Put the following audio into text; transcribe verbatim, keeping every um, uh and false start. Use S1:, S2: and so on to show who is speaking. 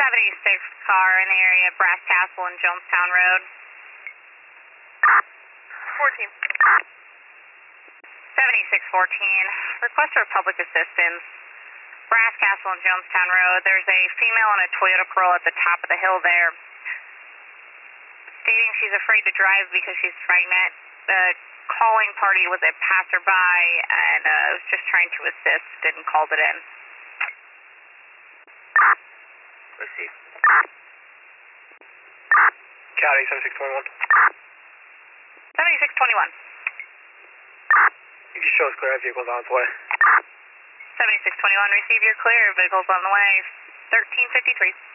S1: seventy-six car in the area of Brass Castle and Jonestown Road.
S2: fourteen.
S1: seventy-six fourteen, request for public assistance. Brass Castle and Jonestown Road, there's a female in a Toyota Corolla at the top of the hill there, stating she's afraid to drive because she's pregnant. The calling party was a passerby and uh, was just trying to assist and called it in.
S2: Receive. County seventy-six twenty-one.
S1: seventy-six twenty-one.
S2: You can show us clear, vehicles on its way.
S1: seventy-six twenty-one, receive your clear, vehicles on the way, thirteen fifty-three.